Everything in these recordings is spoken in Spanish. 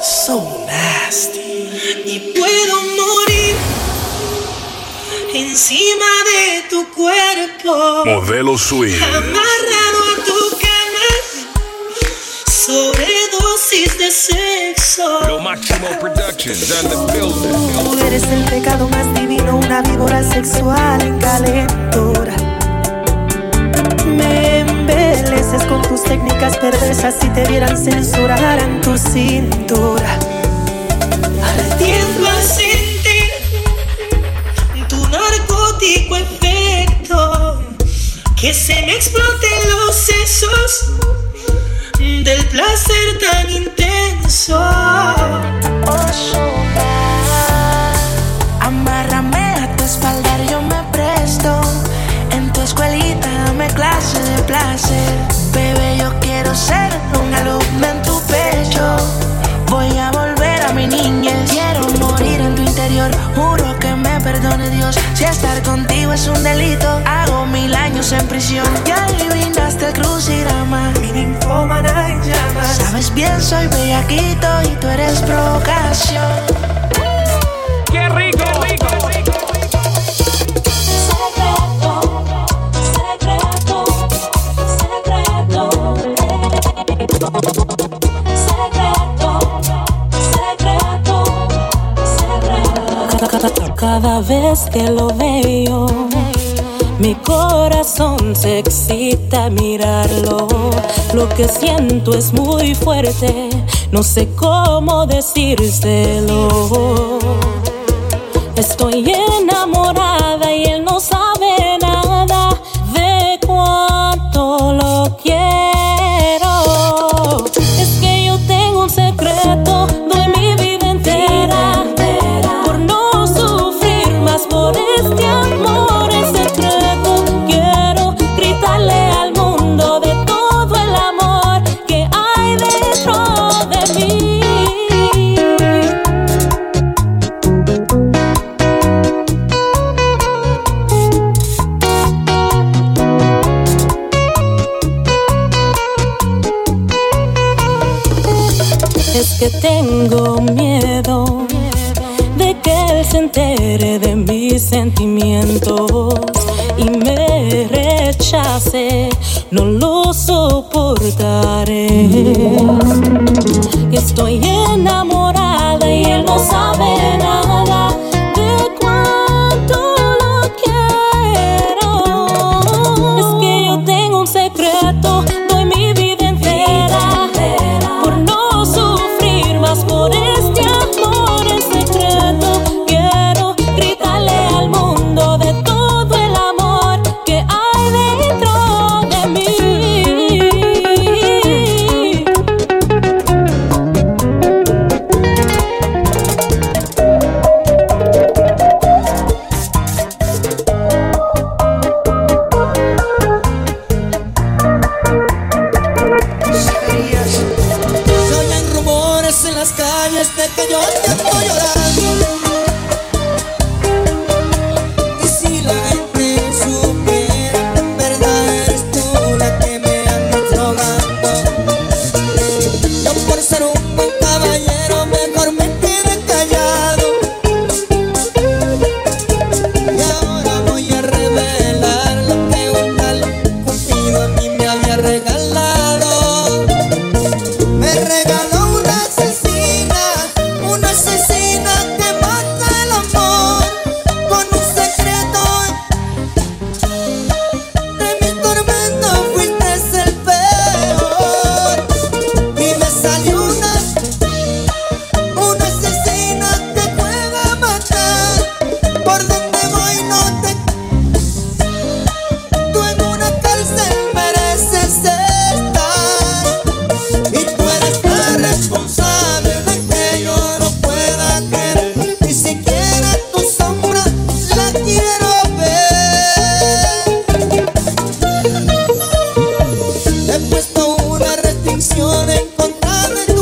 So nasty. Y puedo morir encima de tu cuerpo, Modelo Swing. amarrado a tu cama, sobredosis de sexo. Lo Máximo Productions on the building. Tú eres el pecado más divino, una víbora sexual encalentora. Me embeleces con tus técnicas perversas, si te vieran censurar en tu cintura. Ardiendo al sentir tu narcótico efecto, que se me exploten los sesos del placer tan intenso. Amárrame a tu espalda, yo me presto. En tu escuelita dame clase de placer. Bebé, yo quiero ser una alumna en tu pecho. Voy a volver a mi niñez. Quiero morir en tu interior, juro que me perdone Dios. Si estar contigo es un delito, hago 1000 años en prisión. Ya adivinaste el crucigrama, mi ninfómana en llamas. Sabes bien, soy bellaquito y tú eres provocación. ¡Qué rico! Cada vez que lo veo, mi corazón se excita al mirarlo. Lo que siento es muy fuerte, no sé cómo decírselo. Estoy enamorada y él no sabe nada de cuánto lo quiero. Es que yo tengo un secreto, doy mi vida entera por no sufrir más por este amor en secreto. Quiero gritarle al mundo de todo el amor que hay dentro de mí. Es que tengo miedo de que él se entere de mis sentimientos y me rechace, no lo soportaré. Estoy enamorada y él no sabe nada de cuánto lo quiero. Es que yo tengo un secreto, doy mi vida entera por no sufrir más por este amor en secreto. Quiero gritarle al mundo de todo el amor que hay dentro de mí. Se oyen rumores en las calles de que yo te estoy llorando. Y si la gente supiera que en verdad eres tú la que me anda drogando. Yo por ser un buen caballero mejor me quedé callado. Y ahora voy a revelar lo que un tal Cupido a mí me había regalado. Me regaló una asesina que mata el amor con un secreto. De mi tormento fuiste el peor. Y me salió una asesina que pueda matar. Por donde voy no te... Tú en una cárcel mereces estar. Y tú eres la responsable de que yo no pueda querer. Ni siquiera tu sombra la quiero ver. He puesto una restricción en contra de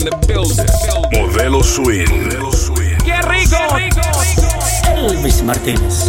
the building. Modelo Swing. ¡Qué rico! Elvis Martínez.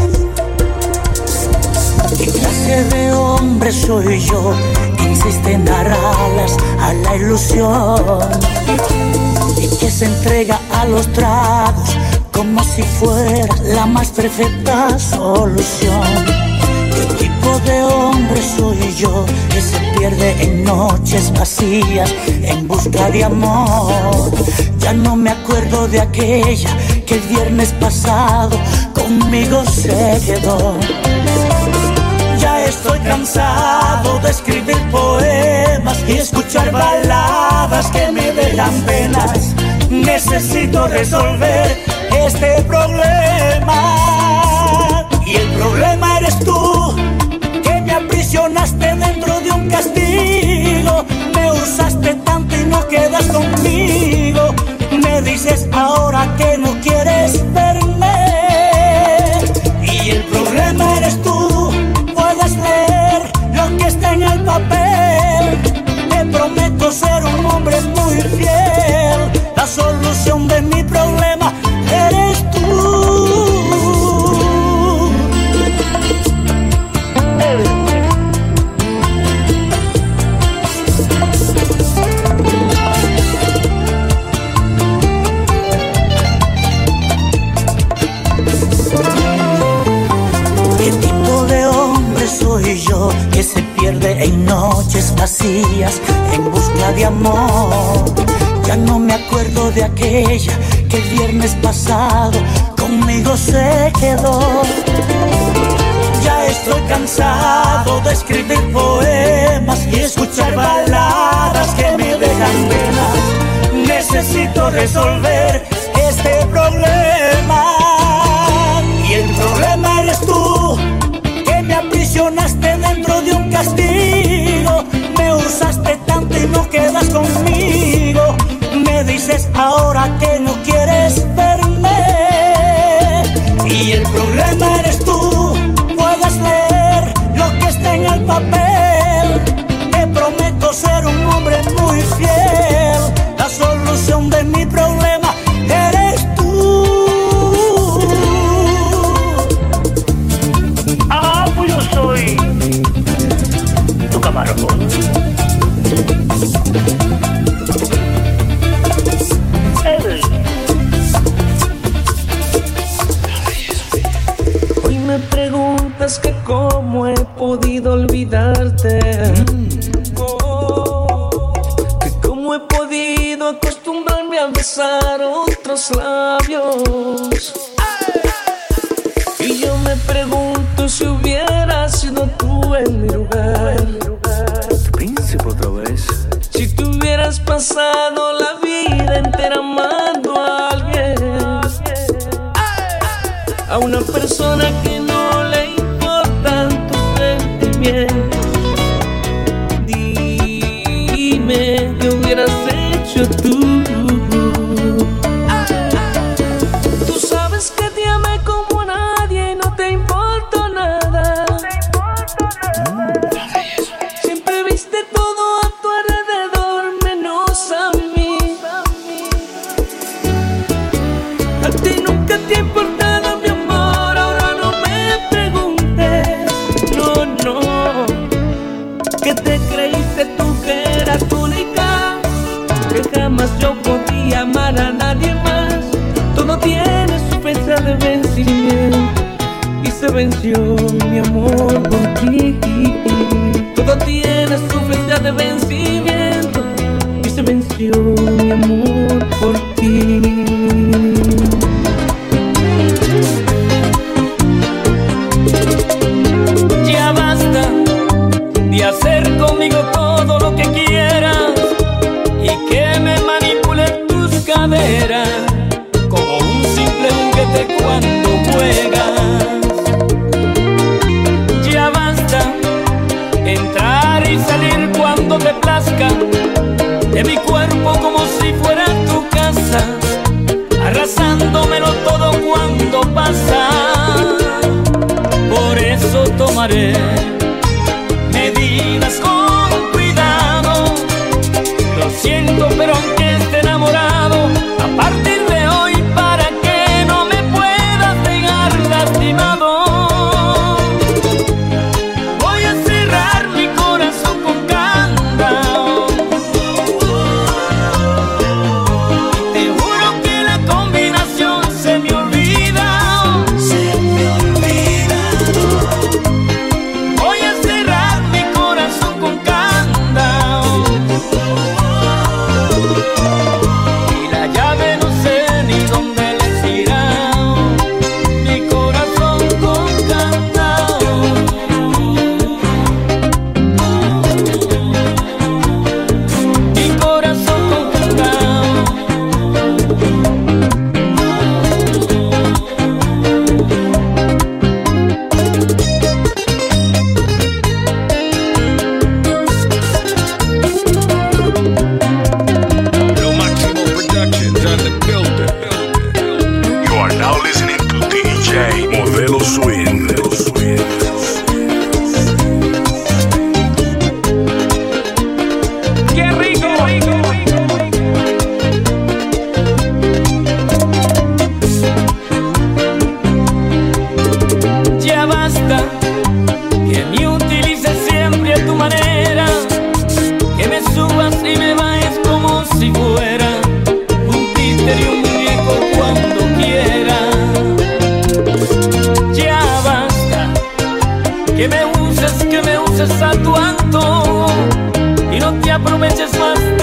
¿Qué clase de hombre soy yo que insiste en dar alas a la ilusión y que se entrega a los tragos como si fuera la más perfecta solución? ¿Qué tipo de hombre soy yo que se pierde en noches vacías en busca de amor? Ya no me acuerdo de aquella que el viernes pasado conmigo se quedó. Ya estoy cansado de escribir poemas y escuchar baladas que me dejan penas. Necesito resolver este problema. Y el problema eres tú, que me aprisionaste dentro de un castigo. Me usaste tanto y no quedas conmigo. Me dices ahora que no quieres verme. Y el problema eres tú. Puedes leer lo que está en el papel. Te prometo ser un hombre muy fiel. La solución de mi problema eres tú. ¿Qué tipo de hombre soy yo que se pierde en noches vacías en busca de amor? Ya no me acuerdo de aquella que el viernes pasado conmigo se quedó. Ya estoy cansado de escribir poemas y escuchar baladas que me dejan penas. Necesito resolver este problema. Y el problema eres tú, que me aprisionaste dentro de un castigo. Me usaste tanto y no quedas conmigo. Me dices ahora que no quieres verme. Y el problema eres tú. Puedes leer lo que está en el papel. Te prometo ser un hombre muy fiel. La solución de mi problema eres tú. Ah, pues yo soy tu camarón. Hoy me preguntas que cómo he podido olvidarte, que cómo he podido acostumbrarme a besar otros labios. Y yo me pregunto si hubieras sido tú en mi lugar, Príncipe otra vez. si tú hubieras pasado la vida entera amando a alguien, a una persona que no le importan tus sentimientos. Dime qué hubieras hecho tú. Tú sabes que te amé como a nadie y no te importó nada. Siempre viste todo a tu alrededor menos a mí. A ti nunca te ha importado mi amor, ahora no me preguntes. No, no, que te creíste tú que eras única, que jamás yo podía amar a nadie más. Todo tiene su fecha de vencimiento y se venció mi amor por ti. Todo tiene su fecha de vencimiento y se venció mi amor por ti. Ya basta de hacer conmigo todo lo que quieras y que me manipulen tus caderas como un simple juguete cuando juegas. Ya basta entrar y salir cuando te plazca de mi cuerpo como si fuera tu casa, arrasándomelo todo cuando pasa. Por eso tomaré medidas con cuidado. Lo siento, pero aunque esté enamorado, que me uses a tu antojo y no te aproveches más